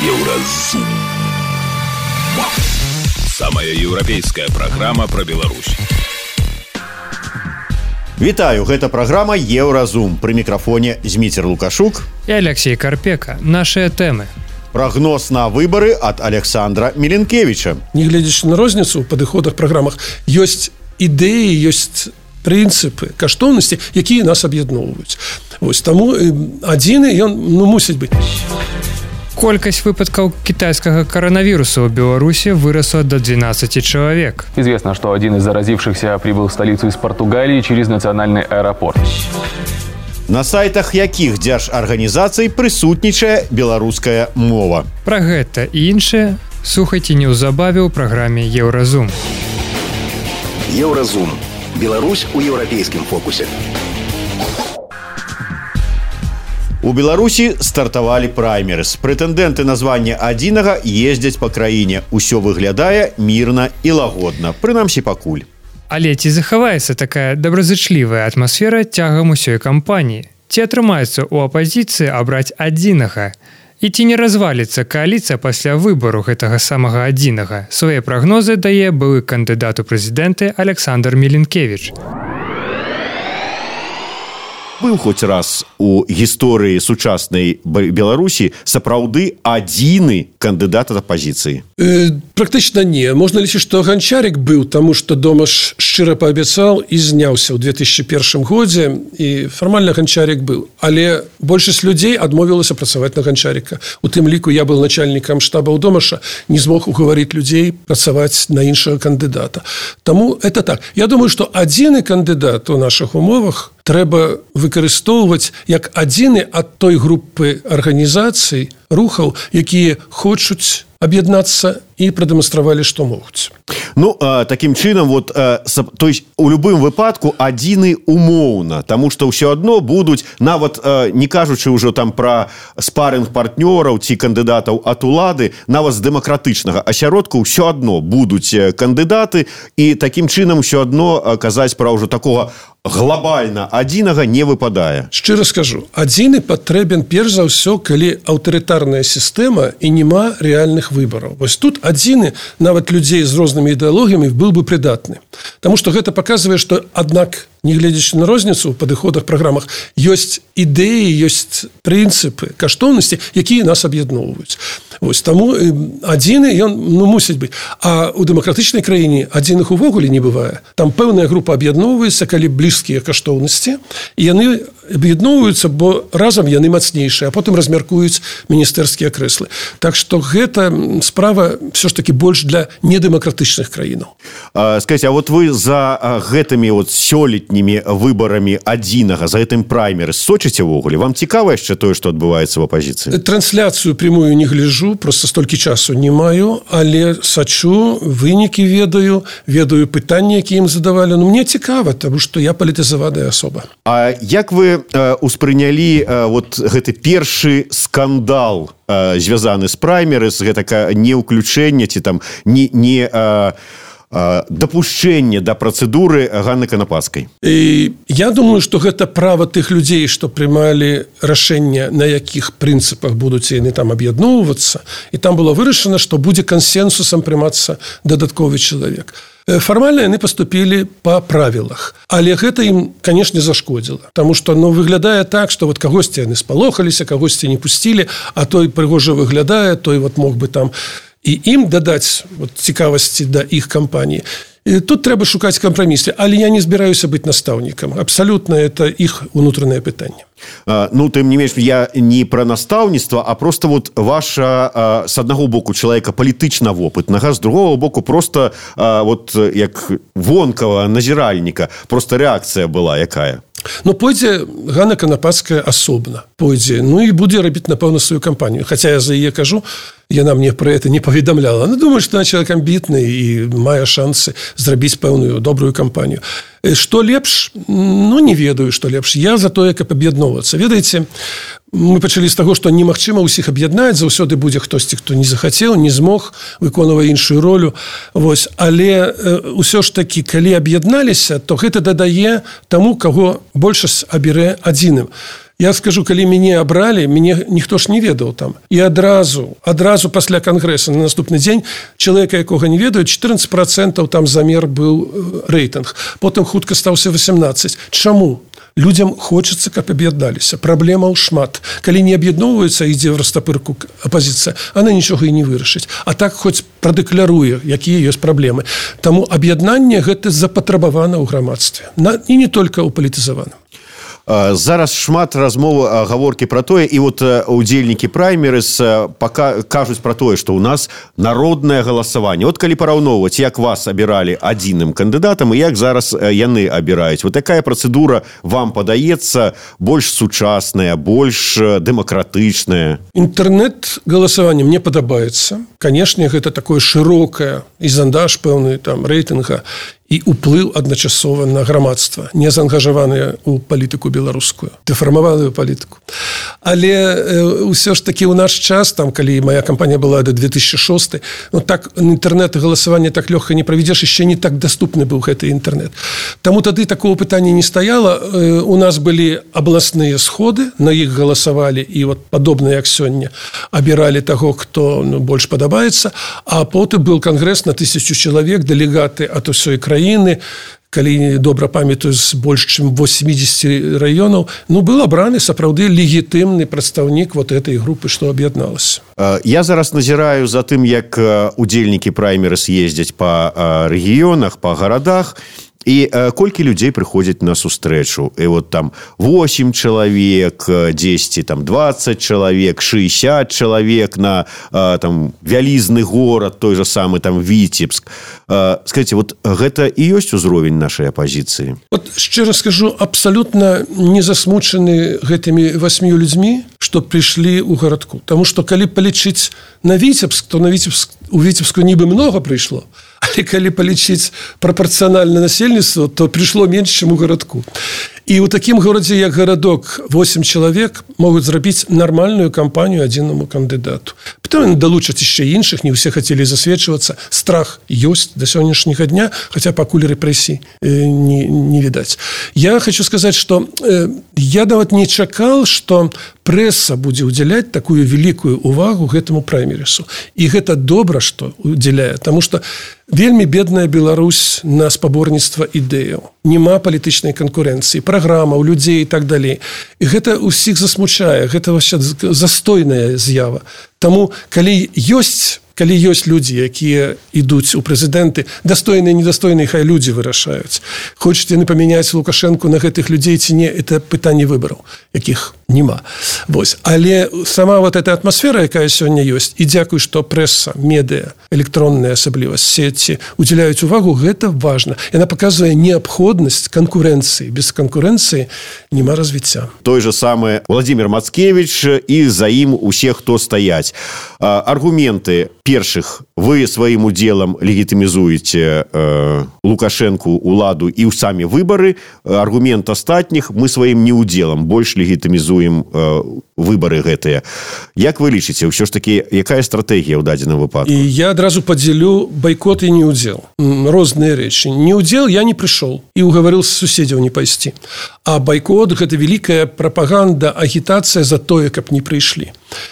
Еўразум. Самая еўрапейская праграма пра Беларусь. Вітаю, гэта праграма Еўразум. Пры мікрафоне Зміцер Лукашук і Алексей Карпека. Нашыя тэмы. Прогноз на выборы от Александра Миленкевича. Не глядячи на розницу в подходах, программах, есть идеи, есть принципы, каштоўнасці, якія нас аб'ядноўваюць. Вось таму адзіны ён мусіць быць. Колькасць выпадкаў китайского коронавируса в Беларуси выросла до 12 человек. Известно, что один из заразившихся прибыл в столицу из Португалии через национальный аэропорт. На сайтах якіх дзяржарганізацый прысутнічае беларуская мова. Пра гэта і іншае слухайце неўзабаве ў праграме Еўразум. Еўразум. Беларусь у еўрапейскім фокусе. У Беларусі стартавалі праймерыз. Прэтэндэнты на званне адзінага ездзяць па краіне. Усё выглядае мірна і лагодна. Прынамсі пакуль. Але ці захаваецца такая добразычлівая атмасфера цягам усёй кампаніі? Ці атрымаецца ў апазіцыі абраць адзінага? І ці не разваліцца кааліцыя пасля выбару гэтага самага адзінага? Свае прагнозы дае былы кандыдат у прэзідэнты Александр Миленкевич. Быў хоць раз у гісторыі сучаснай Беларусі сапраўды адзіны кандыдат ад апазіцыі? Практычна не. Можна лічыць, што Ганчарик быў, таму што Домаш шчыра паабяцаў і зняўся ў 2001 годзе, і фармальна Ганчарик быў. Але большасць людзей адмовілася працаваць на Ганчарика. У тым ліку я быў начальнікам штаба ў Домаша, не змог угаварыць людзей працаваць на іншага кандыдата. Таму это так. Я думаю, што адзіны кандыдат у нашых умовах трэба выкарыстоўваць як адзіны ад той групы арганізацый, рухаў, якія хочуць аб'яднацца і прадэманстравалі, што могуць. Ну, такім чынам, то есть у любым выпадку адзіны умоўна, таму што ўсё адно будуць, нават не кажучы ўжо там пра спарынг партнёраў ці кандыдатаў ад улады, нават з дэмакратычнага асяродку ўсё адно будуць кандыдаты, і такім чынам ўсё адно казаць пра ўжо такога глобальна адзінага не выпадае. Шчыра скажу, адзіны патрэбен перш за ўсё, калі аўтарытарная сістэма і няма рэальных выбараў. Вось тут адзіны, нават людзей з рознымі ідэалогіямі, быў бы прыдатны. Таму што гэта паказвае, што, аднак, не глядячи на розніцу ў падыходах, праграмах, ёсць ідэі, ёсць прынцыпы, каштоўнасці, якія нас аб'ядноўваюць. Вось таму адзіны ён мусіць быць. А ў дэмакратычнай краіне адзіных увогуле не бывае. Там пэўная група аб'ядноўваецца, калі блізкія каштоўнасці, і яны аб'ядноўваюцца, бо разам яны мацнейшыя, а потым размяркуюць міністэрскія крэслы. Так што гэта справа все ж таки больш для недэмакратычных краінаў. Скажите, а вот вы за гэтымі сёлетнімі выбарамі адзінага, за гэтым праймерыз сочыце ўвогуле? Вам цікава яшчэ тое, што адбываецца ў апазіцыі? Трансляцыю прямую не гляджу, просто столькі часу не маю, але сачу, вынікі ведаю пытанні, якія ім задавалі. Ну, мне цікава, таму што я палітызаваная асоба. А як вы успрынялі гэты першы скандал, звязаны з праймерыз, гэта неўключэнне ці там не дапушчэнне да працэдуры Ганны Канапацкай? Я думаю, што гэта права тых людзей, што прымалі рашэнне, на якіх прынцыпах будуць яны там аб'ядноўвацца, і там было вырашана, што будзе кансенсусам прымацца дадатковы чалавек. Фармальна яны паступілі па правілах, але гэта ім, канешне, зашкодзіла, таму што выглядае так, што кагосьці яны спалохаліся, кагосьці не пусцілі, а той прыгожа выглядае, той мог бы там і ім дадаць цікавасці да іх кампаніі. І тут трэба шукаць кампрамісы, але я не збіраюся быць настаўнікам. Абсалютна это іх унутранае пытанне. Ну, тым не менш, я не пра настаўніцтва, а просто ваша, з аднаго боку, чалавека палітычна вопытнага, з другого боку, просто як вонкава назіральніка, просто рэакцыя была якая? Ну, пойдзе Ганна Канапацкая асобна, пойдзе, ну і будзе рабіць, напэўна, сваю кампанію. Хаця я за яе кажу, яна мне пра гэта не паведамляла. Ну, думаю, што яна чалавек амбітны і мае шансы зрабіць пэўную добрую кампанію. Што лепш? Ну, не ведаю, што лепш. Я за тое, каб аб'ядноўвацца. Ведаеце, мы пачалі з таго, што немагчыма ўсіх аб'яднаць, заўсёды будзе хтосьці, хто не захацеў, не змог, выконвае іншую ролю. Вось. Але ўсё ж такі, калі аб'ядналіся, то гэта дадае таму, каго большасць абярэ адзіным. Я скажу, калі мяне абралі, мяне ніхто ж не ведаў там. І адразу пасля кангрэса на наступны дзень чалавека, якога не ведаюць, 14% там замер быў рэйтынг. Потым хутка стаўся 18%. Чаму? Людзям хочацца, каб аб'ядналіся. Праблемаў шмат. Калі не аб'ядноўваюцца, ідзе в растапырку апазіцыя, она нічога і не вырашыць. А так хоць прадэкляруе, якія ёсць праблемы. Таму аб'яднанне гэта запатрабавана ў грамадстве. І не толькі ў палітызаваным. Зараз шмат размоў, гаворкі пра тое, і вот удзельнікі праймерыз кажуць пра тое, што ў нас народнае галасаванне. Вот калі параўноўваць, як вас абіралі адзіным кандыдатам і як зараз яны абіраюць. Вот такая працэдура вам падаецца больш сучасная, больш дэмакратычная? Інтэрнэт-галасаванне мне падабаецца. Канешне, гэта такое шырокае і зандаж пэўны там рэйтынга і ўплыў адначасова на грамадства, не заангажаваныя ў палітыку беларускую, дэфармаваную палітыку. Але ўсё ж такі ў наш час, там, калі моя кампанія была до 2006, ну так інтэрнэт-галасаванне так лёгка не правядзеш, яшчэ не так даступны быў гэты інтэрнэт. Таму тады такого пытання не стаяла. У нас былі абласныя сходы, на іх галасавалі, і вот падобна як сёння абіралі таго, хто больш падабаецца, а потым быў кангрэс на 1000 чалавек, дэлегаты ад усёй краіны, калі добра памятаю, з больш чым 80 раёнаў, был абраны сапраўды легітымны прадстаўнік вот этой групы, што аб'ядналася. Я зараз назіраю за тым, як удзельнікі праймерыз ездзяць па рэгіёнах, па гарадах, і колькі людзей прыходзяць на сустрэчу. І вот там 8 чалавек, 10, там 20 чалавек, 60 чалавек на там вялізны горад, той же самы там Віцебск. Скажите, вот гэта і ёсць узровень нашай апозіцыі? Вот шчыра скажу, абсалютна не засмучаны гэтымі 8 людзьмі, што прыйшлі ў гарадку. Таму што калі палічыць на Віцебск, то у Віцебску нібы многа прыйшло. Але калі палічыць прапарцыянальна насельніцтву, то прыйшло менш, чым у гарадку. І ў такім горадзе, як гарадок, 8 чалавек могуць зрабіць нармальную кампанію адзінаму кандыдату. Потым далучаць яшчэ іншых, не ўсе хацелі засведчвацца. Страх ёсць да сённяшняга дня, хаця пакуль рэпрэсій не відаць. Я хочу сказаць, што я нават не чакал, што прэса будзе ўдзяляць такую вялікую увагу гэтаму праймерысу. І гэта добра, што ўдзяляе, таму што вельмі бедная Беларусь на спаборніцтва ідэяў. Нема палітычнай канкурэнцыі, праграмаў, людзей і так далей. І гэта ўсіх засмучае, гэта вообще застойная з'ява. Таму, калі ёсць людзі, якія ідуць у прэзідэнты, дастойныя, недастойныя, хай людзі вырашаюць. Хочуць яны памяняць Лукашэнку на гэтых людзей ці не, это пытанне выбараў, якіх нема. Вось. Але сама вот эта атмасфера, якая сёння ёсць, і дзякуй, што прэса, медыа, электронная асаблівасць, сеці удзяляюць увагу, гэта важна. Яна паказвае неабходнасць канкурэнцыі. Без канкурэнцыі нема развіцця. Той же самы Владимир Мацкевич і за ім усе, хто стаяць. Аргументы першых, вы сваім удзелам легітымізуеце Лукашэнку, уладу і ў самі выбары. Аргумент астатніх, мы сваім неудзелам больш легітымізуем выбары гэтыя. Як вы лічыце, ўсё ж такі, якая стратэгія ў дадзеным выпадку? І я адразу падзялю байкот і неудзел. Розныя рэчы. Неудзел я не прыйшоў і угаварыў з суседзяў не пайсці. А байкот – гэта вялікая прапаганда, агітацыя за тое, каб не прыйшлі.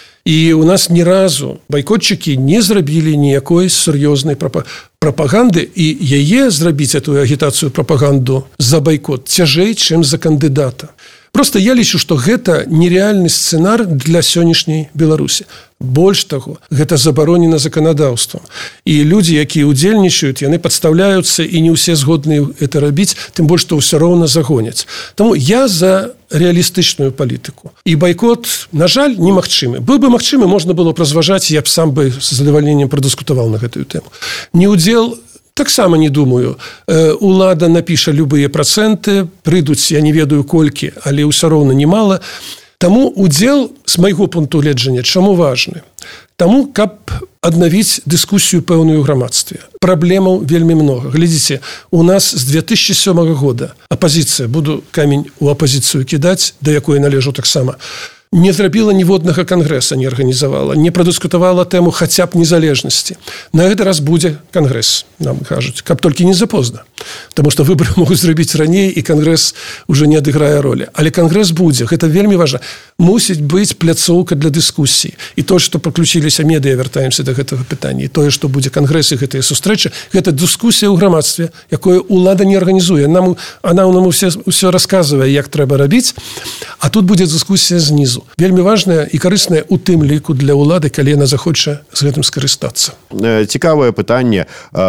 І у нас ні разу байкотчыкі не зрабілі ніякой сур'ёзнай прапаганды, і яе зрабіць, эту агітацыю, прапаганду за байкот цяжэй, чым за кандыдата. Просто я лічу, што гэта нереальны сцэнар для сённяшняй Беларусі. Больш таго, гэта забаронена заканадаўствам. І людзі, якія ўдзельнічаюць, яны падстаўляюцца, і не ўсе згодныя это рабіць, тым больш, што ўсё роўна загоняць. Таму я за рэалістычную палітыку. І байкот, на жаль, немагчымы. Быў бы магчымы, можна было б разважаць, я б сам бы з задавальненнем прадыскутаваў на гэтую тэму. Неудзел таксама не думаю. Улада напіша любыя працэнты, прыйдуць, я не ведаю колькі, але ўсё роўна немала. Таму удзел, з майго пункту гледжання, чаму важны? Таму, каб аднавіць дыскусію пэўную ў грамадстве. Праблемаў вельмі многа. Глядзіце, у нас з 2007 года апазіцыя, буду камень у апазіцыю кідаць, да якой належу таксама, не зрабіла ніводнага кангрэса, не арганізавала, не прадыскутавала тэму хаця б незалежнасці. На гэты раз будзе кангрэс, нам кажуць, каб толькі не запозна. Таму што выбары могуць зрабіць раней, і кангрэс уже не адыграе ролі. Але кангрэс будзе, гэта вельмі важна. Мусіць быць пляцоўка для дыскусіі. І тое, што падключыліся медыа, вяртаемся да гэтага пытання. І тое, што будзе кангрэс і гэтыя сустрэчы, гэта дыскусія ў грамадстве, якое ўлада не арганізуе. Она нам ўсё расказвае, як трэба рабіць, а тут будзе дыскусія знізу. Вельмі важная і карысная у тым ліку для ўлады, калі яна захоча з гэтым скарыстацца. Цікавае пытанне.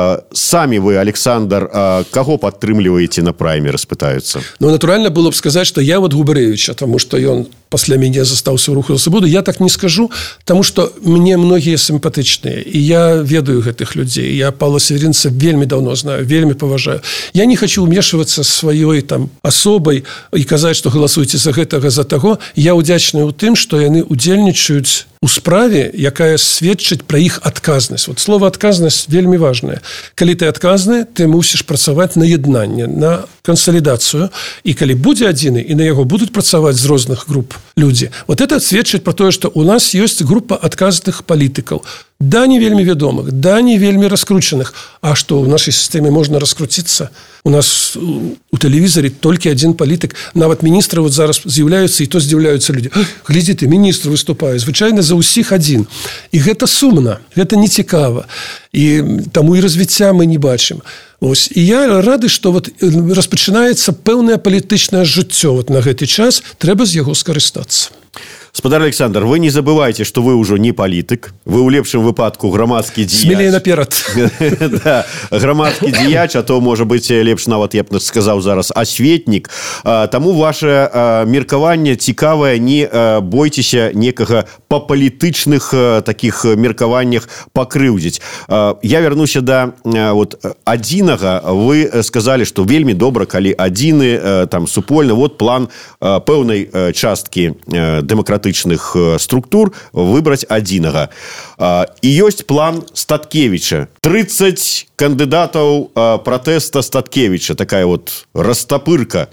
Самі вы, Александр, каго падтрымліваеце на праймеры, спытаюцца? Ну, натуральна было б сказаць, што я вот Губарэвіча, таму што ён пасля мяне застаўся ў руху за свабоду. Я так не скажу, таму што мне многія сімпатычныя, і я ведаю гэтых людзей. Я Павла Северинца вельмі даўно знаю, вельмі паважаю. Я не хочу ўмешвацца сваёй там асобай і казаць, што галасуйце за гэтага, за таго. Я ўдзячны ў тым, што яны удзельнічаюць у справе, якая сведчыць пра іх адказнасць. Вот слово адказнасць вельмі важнае. Калі ты адказны, ты мусіш працаваць на яднанне, на кансалідацыю. І калі будзе адзіны, і на яго будуць працаваць з розных груп людзі. Вот это сведчыць пра тое, што у нас ёсць група адказных палітыкаў. Да, не вельмі вядомых, да, не вельмі раскручаных. А што ў нашай сістэме можна раскруціцца? У нас у тэлевізоры толькі адзін палітык. Нават міністры вот зараз з'яўляюцца, і то здзіўляюцца людзі. Глядзі, ты, міністр выступае. Звычайна за ўсіх адзін. І гэта сумна, гэта нецікава. І таму і развіцця мы не бачым. Ось. І я рады, што вот распачынаецца пэўнае палітычнае жыццё вот на гэты час, трэба з яго скарыстацца. Спадар Александр, вы не забывайте, что вы уже не политик. Вы в лепшем выпадку громадский дзеяч. Смелее наперед. Да, громадский дзеяч, а то, может быть, лепш нават, я б сказал зараз, осветник. Тому ваше меркаванне цікавае, не бойтеся некага по палітычных таких меркаваннях покрыўдзіць. Я вернуся до вот адзінага. Вы сказали, что вельмі добра, калі адзіны, там, супольны. Вот план пэўнай часткі демократычных структур выбраць адзінага. І ёсць план Статкевіча. 30 кандыдатаў пратэста Статкевіча. Такая вот растапырка.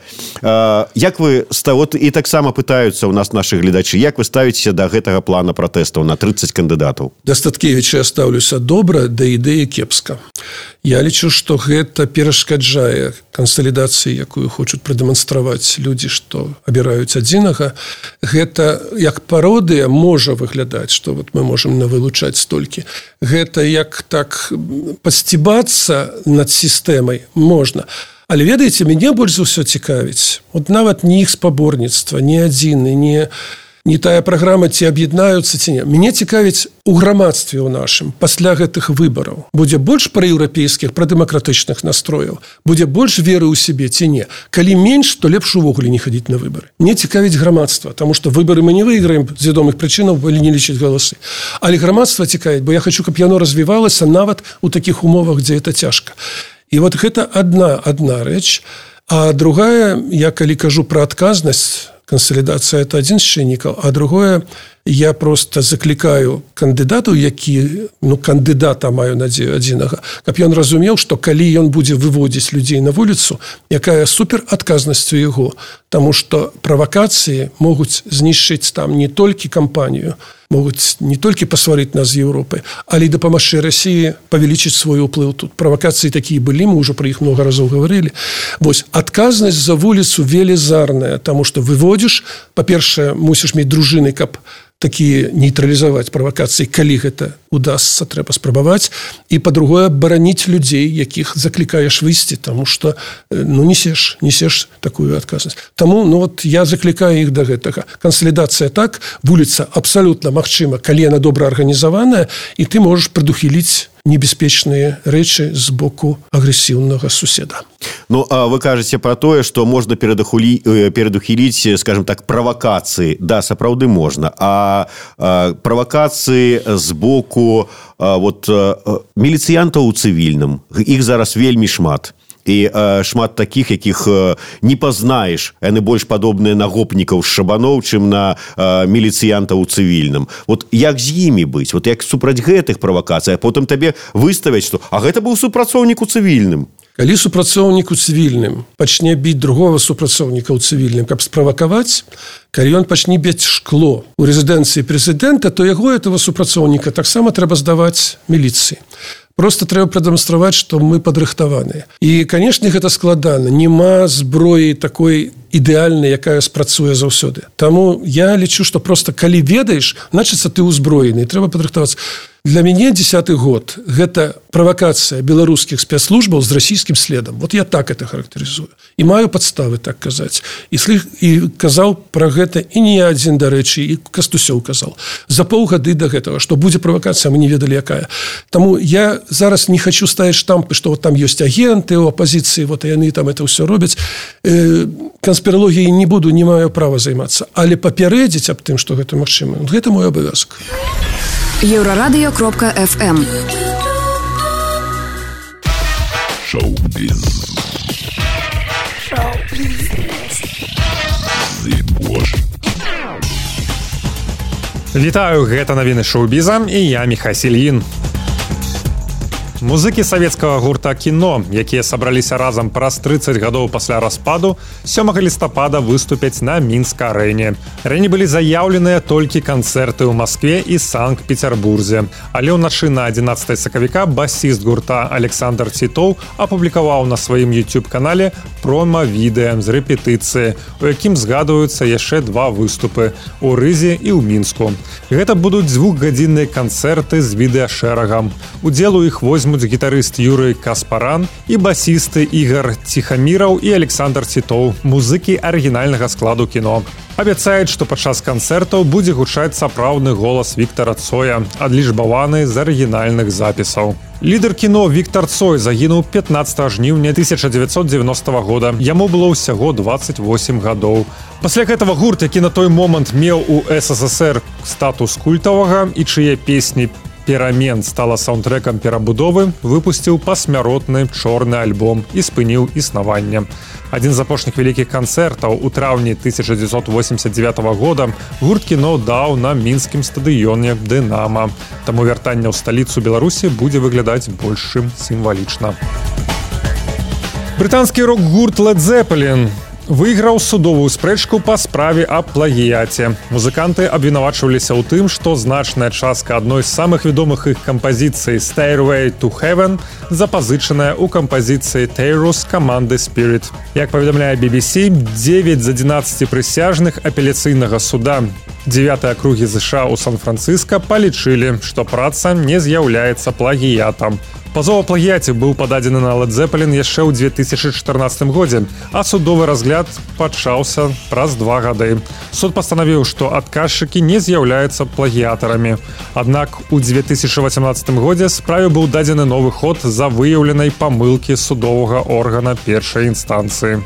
Як вы, вот і таксама пытаюцца у нас нашы гледачы, як вы ставіцеся да гэтага плана пратэстаў на 30 кандыдатаў? Да Статкевіча я стаўлюся добра, да ідэі кепска. Я лічу, што гэта перашкаджае кансалідацыі, якую хочуць прадэманстраваць людзі, што абіраюць адзінага. Гэта як пародыя можа выглядаць, што вот мы можам навылучаць столькі. Гэта як так пасцібацца над сістэмай можна. Але ведаеце, мяне больш за ўсё цікавіць. Вот нават не іх спаборніцтва, не адзіны, не тая праграма, ці аб'яднаюцца, ці не. Мяне цікавіць у грамадстве ў нашым пасля гэтых выбараў. Будзе больш праеўрапейскіх, прадэмакратычных настрояў, будзе больш веры ў сябе ці не. Калі менш, то лепш увогуле не хадзіць на выбары. Мне цікавіць грамадства, таму што выбары мы не выйграем з вядомых прычынаў, бо не лічыць галасы. Але грамадства цікавіць, бо я хочу, каб яно развівалася нават у такіх умовах, дзе это цяжка. І вот гэта одна рэч. А другая, я калі кажу пра адказнасць, кансалідацыя – это адзін з чыннікаў, а другое, я просто заклікаю кандыдату, які, кандыдата маю надзею адзінага, каб ён разумеў, што калі ён будзе выводзіць людзей на вуліцу, якая супер адказнасць у яго, таму што правакацыі могуць знішчыць там не толькі кампанію, могуць не толькі пасварыць нас з Еўропай, але і дапамагчы Расіі павялічыць свой уплыў тут. Правакацыі такія былі, мы ўжо пра іх много разоў гаварылі. Вось, адказнасць за вуліцу велізарная, таму што выводзіш, па-першае, мусіш мець дружыны, каб такія нейтралізаваць правакацыі, калі гэта удасца, трэба спрабаваць. І, па-другое, бараніць людзей, якіх заклікаеш выйсці, таму што, несеш такую адказнасць. Таму, я заклікаю іх да гэтага. Кансалідацыя так, вуліца абсалютна магчыма, калі яна добра арганізаваная, і ты можаш прадухіліць небяспечныя рэчы з боку агрэсіўнага суседа. А вы кажаце пра тое, што можна перадухіліць, скажем так, правакацыі. Да, сапраўды можна. А правакацыі з боку міліцыянтаў у цывільным. Іх зараз вельмі шмат. І шмат такіх, якіх не пазнаеш. Яны больш падобныя на гопнікаў з шабаноў, чым на міліцыянтаў у цывільным. Вот як з імі быць? Вот як супраць гэтых правакацый, а потым табе выставяць, што гэта быў супрацоўнік у цывільным. Калі супрацоўнік у цывільным пачне біць другого супрацоўніка ў цывільным, каб справакаваць, калі ён пачне біць шкло у рэзідэнцыі прэзідэнта, то яго этого супрацоўніка таксама трэба здаваць міліцыі. Просто трэба прадэманстраваць, што мы падрыхтаваныя. І, канешне, гэта складана. Нема зброі такой ідэальнай, якая спрацуе заўсёды. Таму я лічу, што просто калі ведаеш, значыцца ты ўзброены, трэба падрыхтавацца. Для мяне 10-й год – гэта правакацыя беларускіх спецслужбаў з расійскім следам. Вот я так это характарызую. І маю падставы так казаць. І казаў пра гэта і не я адзін, дарэчы, і Кастусёў казаў. За паўгады да гэтага, што будзе правакацыя, мы не ведалі, якая. Таму я зараз не хочу ставіць штампы, што вот там ёсць агенты ў апазіцыі, вот яны там это ўсё робяць. Канспіралогіяй не буду, не маю права займацца. Але папярэдзіць аб тым, што гэта магчыма, гэта мой абавязак. Еврорадио.фм. Шоу-біз. Вітаю, гэта навіны шоу-біза і я Міхась Ільін. Музыкі савецкага гурта «Кіно», якія сабраліся разам праз 30 гадоў пасля распаду, 7 лістапада выступяць на Мінск-арэне. Раней былі заяўленыя толькі канцэрты ў Маскве і Санкт-Петербурзе. Але ўначы на 11 сакавіка басіст гурта Александр Тітоў апублікаваў на сваім YouTube-канале прома-відэа з рэпетыцыі, у якім згадваюцца яшчэ 2 выступы – у Рызе і ў Мінску. Гэта будуць 2-гадзінныя канцэрты з відэашэрагам. Удзел у іх возьмуць гітарыст Юрый Каспаран і басісты Ігор Ціхаміраў і Александр Тітоў, музыкі арыгінальнага складу «Кіно». Абяцаюць, што падчас канцэртаў будзе гучаць сапраўдны голас Віктара Цоя, адлічбаваны з арыгінальных запісаў. Лідар «Кіно» Віктар Цой загінуў 15 жніўня 1990 года. Яму было ўсяго 28 гадоў. Пасля гэтага гурт, які на той момант меў у СССР статус культавага і чые песні «Перамен» стала саундтрэкам перабудовы, выпусціў пасмяротны чорны альбом і спыніў існаванне. Адзін з апошніх вялікіх канцэртаў у траўні 1989 года гурт «Кіно» даў на мінскім стадыёне «Дынама». Таму вяртанне ў сталіцу Беларусі будзе выглядаць больш сімвалічна. Брытанскі рок-гурт Led Zeppelin выйграў судовую спрэчку па справе аб плагіяце. Музыканты абвінавачваліся ў тым, што значная частка адной з самых вядомых іх кампазіцый «Stairway to Heaven» запазычаная ў кампазіцыі «Taurus» каманды «Spirit». Як паведамляе BBC, 9 з 11 прысяжных апеляцыйнага суда 9-й акругі ЗША ў Сан-Францыска палічылі, што праца не з'яўляецца плагіятам. Пазов о плагіяце быў пададзены на Led Zeppelin яшчэ ў 2014 годзе, а судовы разгляд пачаўся праз 2 гады. Суд пастанавіў, што адказчыкі не з'яўляюцца плагіятарамі. Аднак у 2018 годзе справе быў дадзены новы ход з-за выяўленай памылкі судовага органа першай інстанцыі.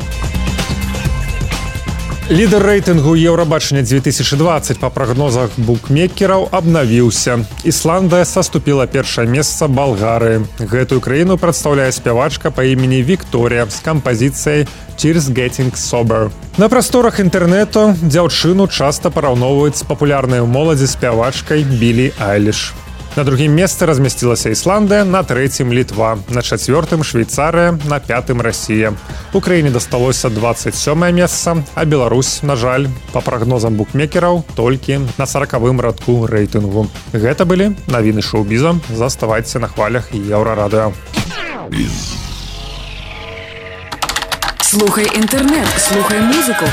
Лідар рэйтынгу Еўрабачання 2020 па прагнозах букмекераў абнавіўся. Ісландыя саступіла першае месца Балгарыі. Гэтую краіну прадстаўляе спявачка па імені Вікторія з кампазіцыяй «Cheers Getting Sober». На прасторах інтэрнэту дзяўчыну часта параўноўваюць з папулярнай у моладзі спявачкай Білі Айліш. На другім месцы размясцілася Ісландыя, на трэцім Літва, на чацвёртым Швейцарыя, на пятым Расія. Украіне дасталося 27е месца, а Беларусь, на жаль, па прагнозам букмекераў, толькі на 40-м радку рэйтынгу. Гэта былі навіны шоу-біза. Заставайцеся на хвалях Еўрарадыо. Слухай інтэрнэт, слухай музыку.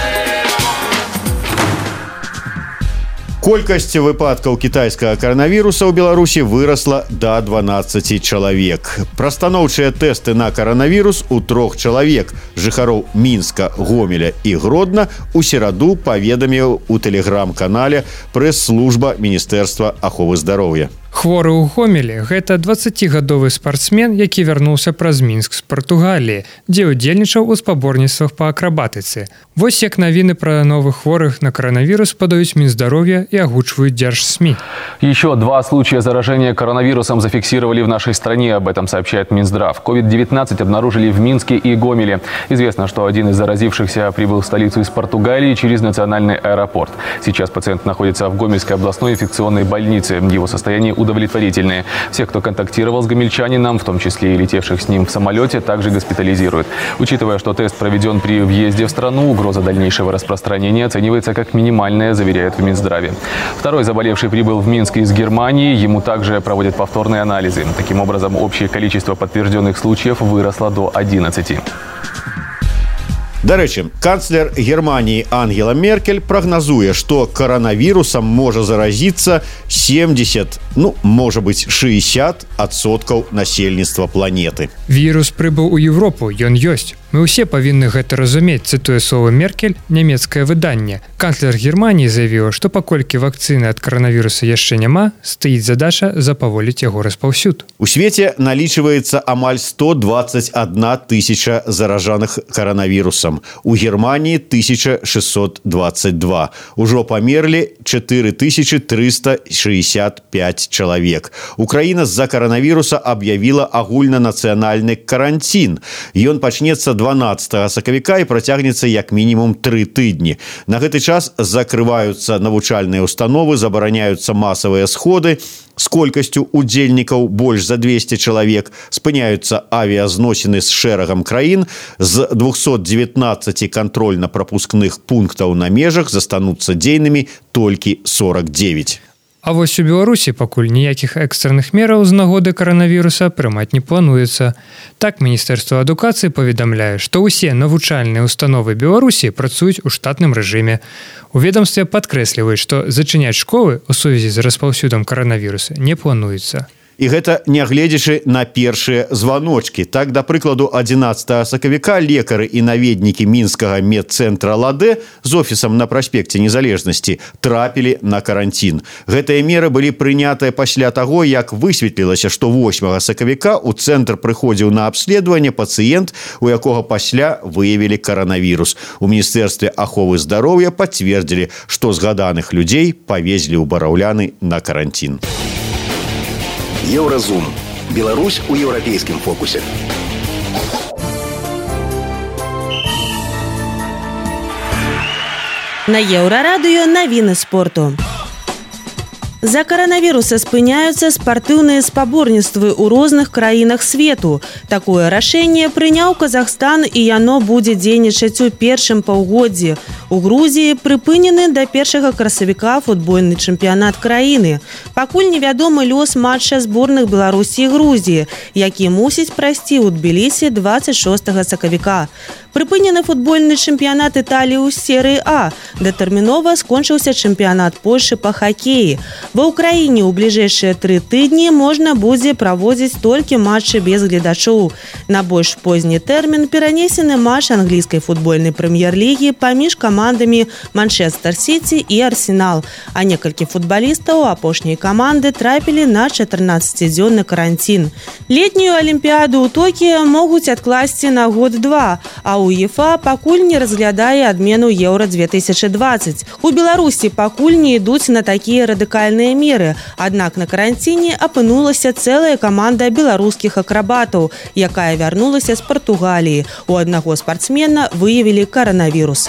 Колькасць выпадкаў кітайскага каранавіруса ў Беларусі вырасла да 12 чалавек. Прастаноўчыя тэсты на каранавірус у 3 чалавек, жыхароў Мінска, Гомеля і Гродна, у сераду паведаміў у тэлеграм-канале прэс-служба Міністэрства аховы здароўя. Хворы ў Гомелі – гэта 20-гадовы спартсмен, які вярнуўся праз Мінск з Партугаліі, дзе ўдзельнічаў у спаборніцтвах па акрабатыцы. Вось як навіны пра новых хворых на коронавирус подают Минздоровья и огучивают Держ-СМИ. Еще 2 случая заражения коронавирусом зафиксировали в нашей стране. Об этом сообщает Минздрав. COVID-19 обнаружили в Минске и Гомеле. Известно, что один из заразившихся прибыл в столицу из Португалии через национальный аэропорт. Сейчас пациент находится в Гомельской областной инфекционной больнице. Его состояние удовлетворительное. удовлетворительные. Всех, кто контактировал с гомельчанином, в том числе и летевших с ним в самолете, также госпитализируют. Учитывая, что тест проведен при въезде в страну, угроза дальнейшего распространения оценивается как минимальная, заверяют в Минздраве. Второй заболевший прибыл в Минск из Германии. Ему также проводят повторные анализы. Таким образом, общее количество подтвержденных случаев выросло до 11. Дарэчы, канцлер Германии Ангела Меркель прагназуе, што каранавірусам можа заразіцца 70, можа быць 60% насельніцтва планеты. Вірус прыбыў у Европу, ён ёсць. Мы ўсе павінны гэта разумець, цытуе словы Меркель, нямецкае выданне. Канцлер Германії заявіў, што паколькі вакцыны ад каранавіруса яшчэ няма, стаіць задача запаволіць яго распаўсюд. У свеце налічваецца амаль 121 тысяча заражаных каранавірусам. У Германии 1622. Ужо памерлі 4365 чалавек. Украіна з-за каранавіруса аб'явіла агульнанацыянальны каранцін. Ён пачнецца 12 сакавіка і працягнецца як мінімум 3 тыдні. На гэты час закрываюцца навучальныя установы, забараняюцца масавыя сходы з колькасцю удзельнікаў больш за 200 чалавек, спыняюцца авіязносіны з шэрагам краін, з 219 кантрольна-прапускных пунктаў на межах застануцца дзейнымі толькі 49. А вось у Беларусі пакуль ніякіх экстранных мераў з нагоды каранавіруса прымаць не плануецца. Так, Міністэрства адукацыі паведамляе, што ўсе навучальныя установы Беларусі працуюць у штатным рэжыме. У ведамстве падкрэсліваюць, што зачыняць школы ў сувязі з распаўсюдам каранавіруса не плануецца. І гэта нягледзячы на першыя званочкі. Так, да прыкладу, 11 сакавіка лекары і наведнікі мінскага медцэнтра «Ладэ» з офісам на праспекце Незалежнасці трапілі на каранцін. Гэтыя меры былі прынятыя пасля таго, як высветлілася, што 8 сакавіка ў цэнтр прыходзіў на абследаванне пацыент, у якога пасля выявілі каранавірус. У Міністэрстве аховы здароўя пацвердзілі, што згаданых людзей павезлі ў Бараўляны на каранцін. Еўразум. Беларусь у еўрапейскім фокусе. На Еўрарадыё навіны спорту. З-за каранавіруса спыняюцца спартыўныя спаборніцтвы ў розных краінах свету. Такое рашэнне прыняў Казахстан, і яно будзе дзейнічаць у першым паўгоддзі. У Грузіі прыпынены да 1 красавіка футбольны чэмпіянат краіны. Пакуль невядомы лёс матча зборных Беларусі і Грузіі, які мусіць прайсці ў Тбілісі 26 сакавіка. Прыпынены футбольны чэмпіянат Італіі ў серыі А. Датэрмінова скончыўся чэмпіянат Польшы па хакеі. Ва ўкраіне ў бліжэйшыя 3 тыдні можна будзе праводзіць толькі матчы без гледачоў. На больш позні тэрмін перанесены матч англійскай футбольнай прэм'ер-лігі паміж камандамі Манчестер Сіці і Арсенал, а некалькі футбалістаў апошняй каманды трапілі на 14-дзённы каранцін. Летнюю алімпіяду ў Токіа могуць адкласці на год-два, а УЕФА пакуль не разглядае адмену Еўра-2020. У Беларусі пакуль не ідуць на такія радыкальныя меры, аднак на каранціне апынулася цэлая каманда беларускіх акрабатаў, якая вярнулася з Партугаліі. У аднаго спартсмена выявілі каранавірус.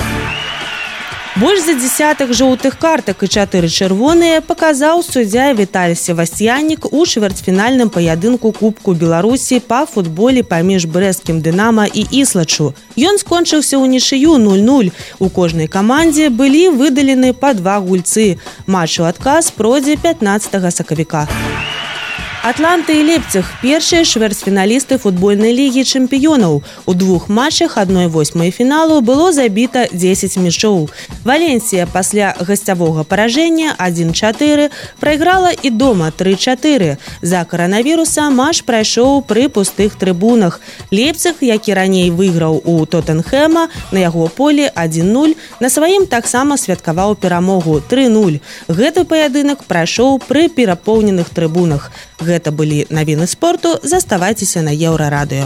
Больш за дзесятак жоўтых картак і 4 чырвоныя паказаў суддзя Віталь Севастьянік у чвэрцьфінальным паядынку Кубку Беларусі па футболе паміж брэсцкім «Дынама» і «Іслачу». Ён скончыўся ўнічыю 0-0. У кожнай камандзе былі выдалены па 2 гульцы. Матч у адказ пройдзе 15 сакавіка. Атланта і Лейпциг – першыя чвэрцьфіналісты футбольнай лігі чэмпіёнаў. У 2 матчах 1/8 фіналу было забіта 10 мячоў. Валенсія пасля гасцявога паражэння 1-4 прайграла і дома 3-4. За каранавіруса матч прайшоў пры пустых трыбунах. Лейпциг, які раней выйграў у Тоттенхэма на яго поле 1-0, на сваім таксама святкаваў перамогу 3-0. Гэты паядынак прайшоў пры перапоўненых трыбунах. Гэта былі навіны спорту. Заставайцеся на Еўрарадыё.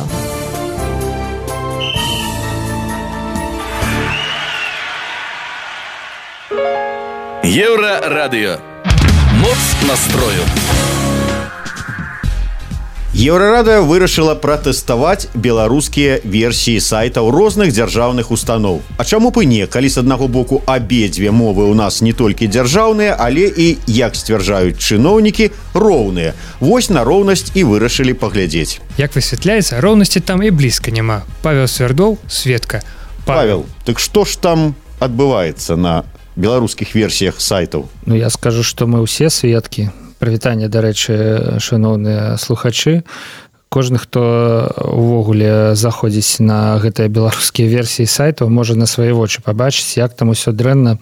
Еўрарадыё. Моц настрою. Еўрарада вырашыла пратэставаць беларускія версіі сайтаў розных дзяржаўных устаноў. А чаму б і не, калі з аднаго боку абедзве мовы ў нас не толькі дзяржаўныя, але і, як сцвярджаюць чыноўнікі, роўныя. Вось на роўнасць і вырашылі паглядзець. Як высвятляецца, роўнасці там і блізка няма. Павел Свярдоў, Светка. Павел, так што ж там адбываецца на беларускіх версіях сайтаў? Ну, я скажу, што мы ўсе сведкі. Прывітанне, дарэчы, шаноўныя слухачы. Кожны, хто увогуле заходзіць на гэтыя беларускія версіі сайтаў, можа на свае вочы пабачыць, як там усё дрэнна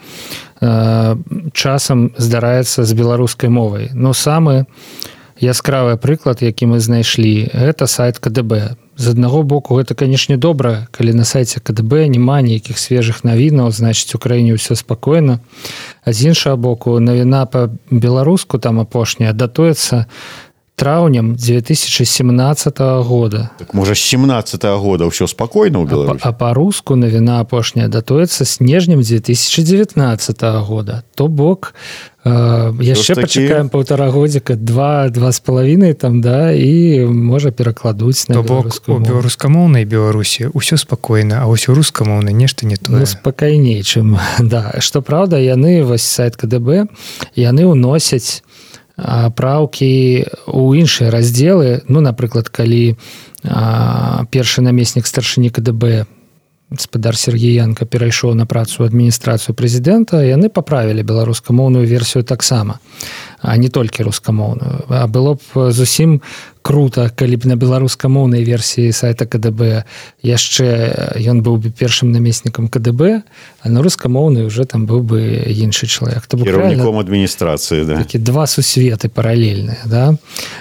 часам здараецца з беларускай мовай. Ну, самы яскравы прыклад, які мы знайшлі, гэта сайт КДБ. З аднаго боку, гэта, канешне, добра, калі на сайце КДБ няма ніякіх свежых навінаў, значыць, у краіне ўсё спакойна. А з іншага боку, навіна па-беларуску там апошняя датуецца траўнем 2017 года. Так, можа, з 17-го года ўсё спакойна ў Беларусі? А па-руску навіна апошняя датуецца снежнем 2019 года. То бок, яшчэ пачакаем паўтара годзіка, 2,5 там, да, і можа перакладуць на беларускую мову. То бок, у беларускамоўнай Беларусі ўсё спакойна, а ўсё рускамоўнай нешта не тое. Ну, спакайней, чым, да. Што праўда, яны, вось сайт КДБ, яны ўносяць праўкі ў іншыя раздзелы. Ну, напрыклад, калі першы намеснік старшыні КДБ гаспадар Сергіенка перайшоў на працу ў адміністрацыю прэзідэнта, яны паправілі беларускамоўную версію таксама, а не толькі рускамоўную. А было б зусім крута, калі б на беларускамоўнай версіі сайта КДБ яшчэ ён быў бы першым намеснікам КДБ, а на рускамоўнай уже там быў бы іншы чалавек. Кіраўніком адміністрацыі, да. Такі два сусветы паралельныя, да.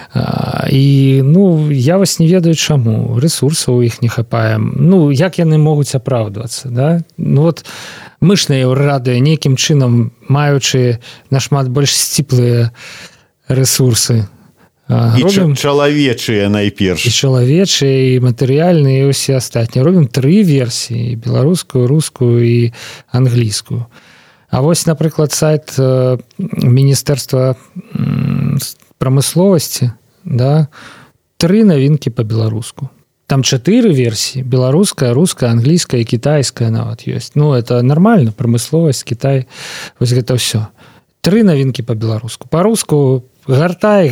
І, ну, я вось не ведаю чаму. Рэсурсаў у іх не хапае. Ну, як яны могуць апраўдвацца, да? Ну, вот мы ж на Еўрарадыё нейкім чынам, маючы нашмат больш сціплыя рэсурсы, і чалавечыя найперш. І чалавечыя, і матэрыяльныя, і ўсе астатнія. Робім 3 версіі: беларускую, рускую і англійскую. А вось, напрыклад, сайт Міністэрства прамысловасці, да, 3 навінкі па-беларуску. Там 4 версіі: беларуская, руская, англійская і кітайская нават ёсць. Ну, это нормально, прамысловасць, Кітай, вось гэта ўсё. 3 навінкі па-беларуску. Па-руску гартай,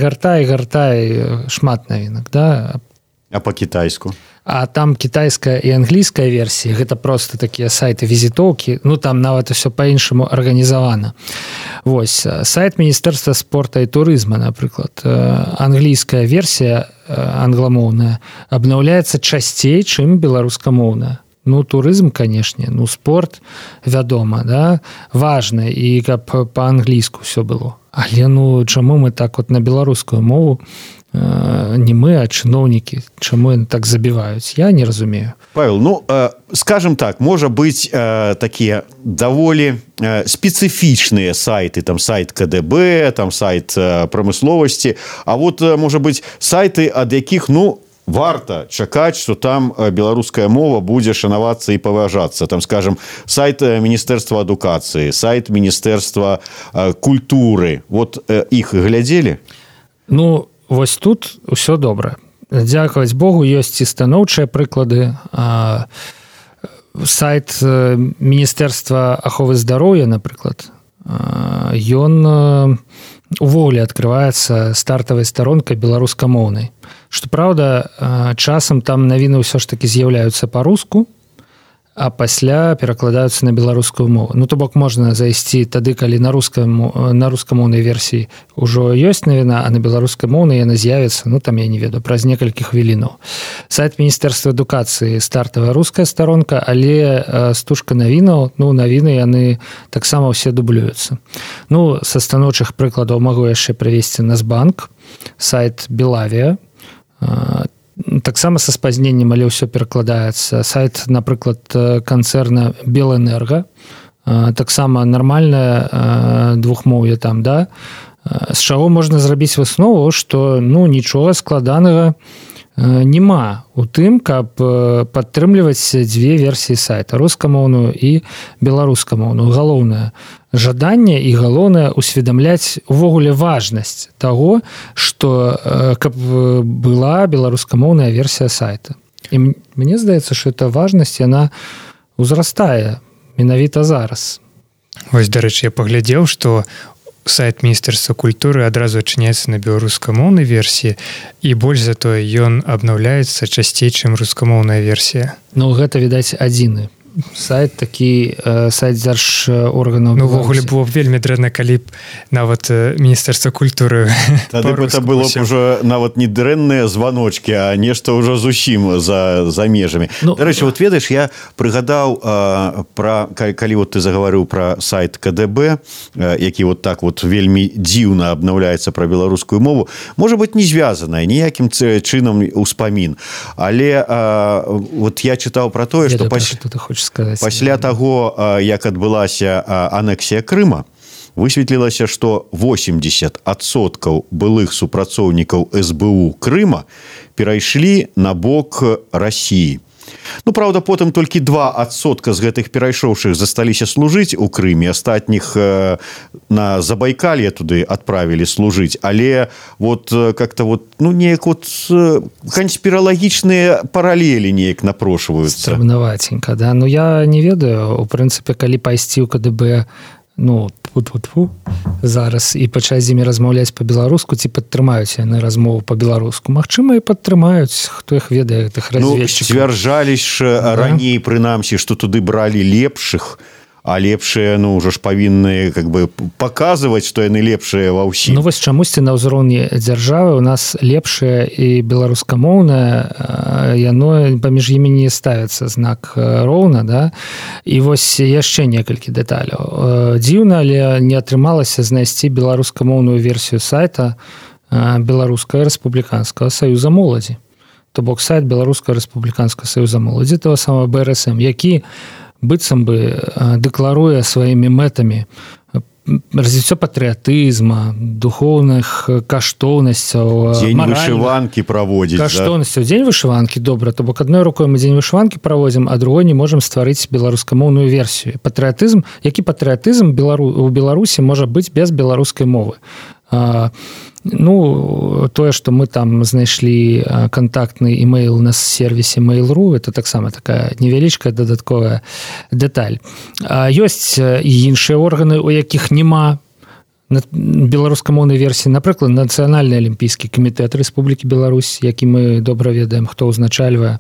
шмат навінак, да? А па-кітайску? А там кітайская і англійская версіі, гэта проста такія сайты-візітоўкі, ну, там нават усё па-іншаму арганізавана. Вось, сайт Міністэрства спорта і турызма, напрыклад, англійская версія, англамоўная, абнаўляецца часцей, чым беларускамоўная. Ну, турызм, канешне, ну, спорт, вядома, да, важна, і каб па-англійску ўсё было. Але, ну, чаму мы так вот на беларускую мову, не мы, а чыноўнікі, чаму яны так забіваюць? Я не разумею. Павел, ну, скажем так, можа быць такія даволі спецыфічныя сайты, там сайт КДБ, там сайт прамысловасці, а вот, можа быць, сайты, ад якіх, ну, варта чакаць, што там беларуская мова будзе шанавацца і паважацца. Там, скажем, сайт Міністэрства адукацыі, сайт Міністэрства культуры. Вот іх глядзелі? Ну, вось тут усё добра. Дзякаваць Богу, ёсць і станоўчыя прыклады. Сайт Міністэрства аховы здароўя, напрыклад, ён увогуле адкрываецца стартавай старонкай беларускамоўнай. Што праўда, часам там навіны ўсё ж такі з'яўляюцца па-руску, а пасля перакладаюцца на беларускую мову. Ну, то бок можна зайсці тады, калі на рускамоўнай версіі ўжо ёсць навіна, а на беларускамоўнай яна з'явіцца, ну, там, я не ведаю, праз некалькі хвілінаў. Сайт Міністэрства адукацыі, стартавая руская старонка, але стужка навінаў, ну, навіны яны таксама ўсе дублююцца. Ну, са станоўчых прыкладаў магу яшчэ прывесці Нацбанк, сайт Белавія, таксама са спазненнем, але ўсё перакладаецца. Сайт, напрыклад, канцэрна Белэнерга, таксама нармальнае двухмоўе там, да? З чаго можна зрабіць выснову, што, ну, нічога складанага няма у тым, каб падтрымліваць дзве версіі сайта, рускамоўную і беларускамоўную. Галоўнае жаданне і галоўнае усведамляць увогуле важнасць таго, што каб была беларускамоўная версія сайта. І мне здаецца, што эта важнасць, яна узрастае менавіта зараз. Вось, дарэчы, я паглядзеў, што сайт Міністэрства культуры адразу адчыняецца на беларускамоўнай версіі, і больш за тое, ён абнаўляецца часцей, чым рускамоўная версія. Ну, гэта, відаць, адзіны сайт, такі сайт дзяржорганаў Беларусі. Увогуле было б вельмі дрэнна, калі б нават Міністэрства культуры тады б это было б ужо нават не дрэнныя званочкі, а нешта ўжо зусім за межамі. Дарэчы, вот ведаеш, я прыгадаў калі вот ты загаварыў пра сайт КДБ, які вот так вот вельмі дзіўна абнаўляецца пра беларускую мову, можа быць не звязаная ніякім чынам успамін, але вот я чытаў пра тое, што пасля таго, як адбылася анексія Крыма, высветлілася, што 80% былых супрацоўнікаў СБУ Крыма перайшлі на бок Расіі. Ну, правда, потым толькі 2% з гэтых перайшоўшых засталіся служыць у Крыме, астатніх на Забайкалье туды адправілі служыць, але вот как-то вот, ну, неяк вот канспіралагічныя паралелі неяк напрошваюцца. Страбнаваценька, да. Ну, я не ведаю, у прынцыпе, калі пайсці ў КДБ, ну, зараз і пачаць з імі размаўляць па-беларуску, ці падтрымаюць яны размову па-беларуску. Магчыма, і падтрымаюць, хто іх ведае, гэтых разведчыкаў. Ну, сцвярджалі ж раней, прынамсі, што туды бралі лепшых, а лепшыя, ну, ўжо ж павінны как бы паказваць, што яны лепшыя ва ўсім. Ну, вось чамусьці на ўзроўні дзяржавы у нас лепшае і беларускамоўнае, яно паміж імі не ставіцца знак роўна, да? І вось яшчэ некалькі дэталяў. Дзіўна, але не атрымалася знайсці беларускамоўную версію сайта Беларускага рэспубліканскага саюза моладзі. То бок сайт Беларускага рэспубліканскага саюза моладзі, того самого БРСМ, які быццам бы дэкларуе сваімі мэтамі развіццё патрыятызма, духоўных каштоўнасцяў, дзень вышыванкі праводзіць. Каштоўнасцяў. Дзень вышыванкі, добра. То бок адной рукой мы дзень вышыванкі праводзім, а другой не можам стварыць беларускамоўную версію. Патрыятызм, які патрыятызм у Беларусі можа быць без беларускай мовы? Ну, тое, што мы там знайшлі кантактны імейл на сервісе Mail.ru, это таксама такая невялічкая дадатковая дэталь. Ёсць і іншыя органы, у якіх няма беларускамоўнай версіі, напрыклад, Нацыянальны алімпійскі камітэт Рэспублікі Беларусь, які мы добра ведаем, хто ўзначальвае,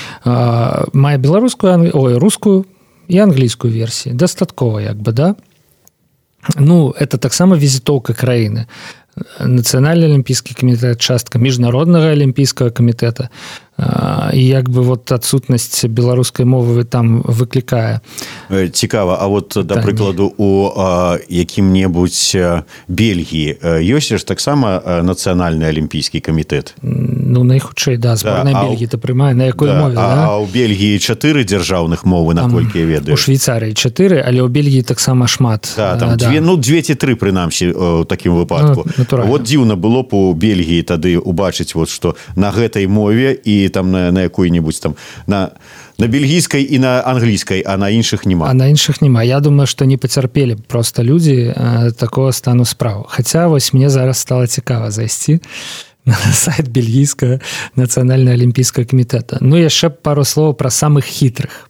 мае рускую і англійскую версіі. Дастаткова, як бы, да? Ну, это таксама візітоўка краіны. Нацыянальны алімпійскі камітэт, частка міжнароднага алімпійскага камітэта, і як бы вот адсутнасць беларускай мовы там выклікае. Цікава, а вот, да прыкладу, у якім-небудзь Бельгіі ёсць ж таксама нацыянальны алімпійскі камітэт? Ну, найхутчэй, да, зборная Бельгіі-то прымае, на якой мове, да? А ў Бельгіі 4 дзяржаўных мовы, наколькі я ведаю. У Швейцарыі 4, але ў Бельгіі таксама шмат. Да, там 2 ці 3, прынамсі, у такім выпадку. Вот дзіўна было б у Бельгіі тады убачыць, вот, што на гэтай мове і там на якой-небудзь там на бельгійскай і на англійскай, а на іншых няма. А на іншых няма. Я думаю, што не пацярпелі проста людзі такого стану спраў. Хаця вось мне зараз стала цікава зайсці на сайт бельгійскага нацыянальнага алімпійскага камітэта. Ну, яшчэ пару слоў пра самых хітрых.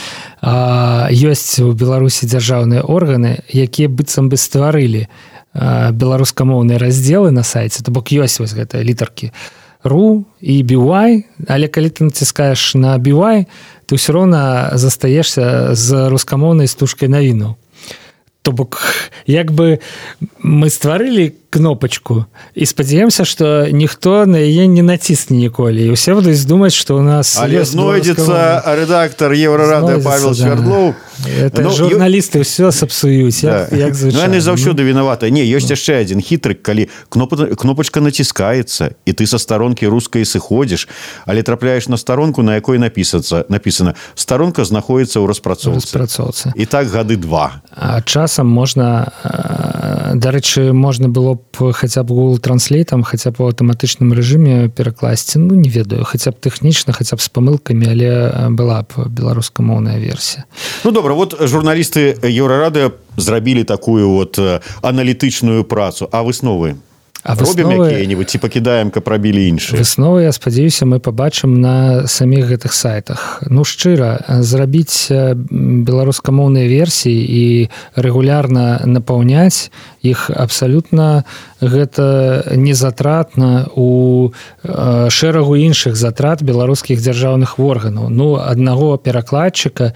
Ёсць у Беларусі дзяржаўныя органы, якія быццам бы стварылі беларускамоўныя раздзелы на сайце, то бок ёсць вось гэтыя літаркі .ru і BY, але калі ты націскаеш на BY, ты ўсё роўна застаешся з рускамоўнай стужкай навінаў. То бок, як бы мы стварылі кнопачку і спадзяемся, што ніхто на яе не націсне ніколі. І ўсе будуць думаць, што ў нас... Але знойдзецца рэдактар Еўрарады Павел Свярдлоў. Это журналісты ўсё сапсуюць, як звычайна. Ну, яны заўсёды вінаваты. Не, ёсць яшчэ адзін хітрык, калі кнопачка націскаецца, і ты са старонкі рускай сыходзіш, але трапляеш на старонку, на якой напісана «Старонка знаходзіцца ў распрацоўцы». І так гады 2. А часам можна, дарэчы, можна было б хаця б Google Translate, хаця б у аўтаматычным рэжыме перакласці, ну, не ведаю, хаця б тэхнічна, хаця б з памылкамі, але была б беларускамоўная версія. Ну, добра, вот журналісты Еўрарадыё зрабілі такую вот аналітычную працу, а высновы? Робім якія-нибудь ці пакідаем, каб рабілі іншыя? Высновы, я спадзяюся, мы пабачым на саміх гэтых сайтах. Ну, шчыра, зрабіць беларускамоўныя версіі і рэгулярна напаўняць іх абсалютна гэта незатратна у шэрагу іншых затрат беларускіх дзяржаўных органаў. Ну, аднаго перакладчыка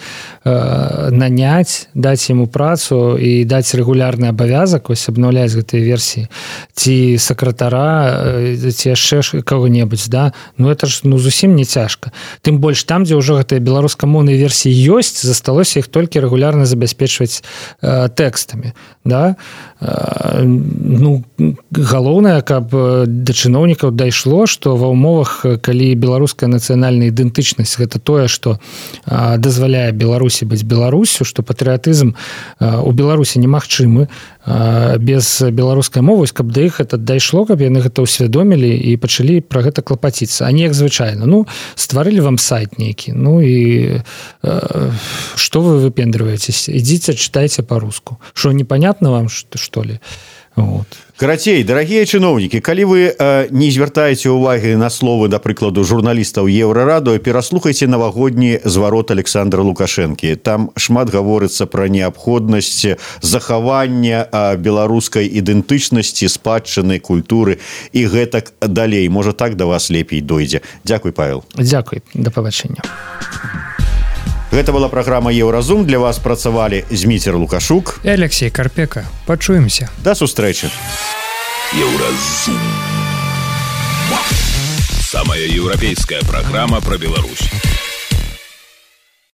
наняць, даць яму працу і даць рэгулярны абавязак, вось абнаўляць гэтыя версіі, ці сакратара, ці яшчэ кого-небудзь, да? Ну, это ж зусім не цяжка. Тым больш там, дзе ўжо гэтыя беларускамоўныя версіі ёсць, засталося іх толькі рэгулярна забяспечваць тэкстамі, да? Ну, галоўнае, каб да чыноўнікаў дайшло, што ва ўмовах, калі беларуская нацыянальная ідэнтычнасць гэта тое, што дазваляе Беларусі быць Беларусю, што патрыятызм у Беларусі немагчымы без беларускай мовы, каб да іх гэта дайшло, каб яны гэта ўсвядомілі і пачалі пра гэта клапаціцца, а не як звычайна. Ну, стварылі вам сайт нейкі, ну і што вы выпендрываецесь? Ідзіце, чытайце па-руску. Што, непонятно вам, што ли? Вот. Карацей, дарагія чыноўнікі, калі вы не звяртаеце ўвагі на словы, да прыкладу, журналістаў Еўрарадыё, пераслухайце навагодні зварот Александра Лукашэнкі. Там шмат гаворыцца пра неабходнасць захавання беларускай ідэнтычнасці, спадчыны, культуры і гэтак далей. Можа, так да вас лепей дойдзе. Дзякуй, Павел. Дзякуй, да пабачэння. Гэта была праграма «Еўразум». Для вас працавалі Зміцер Лукашук і Алексей Карпека. Пачуемся. Да сустрэчы. «Еўразум». Самая еўрапейская программа про Беларусь.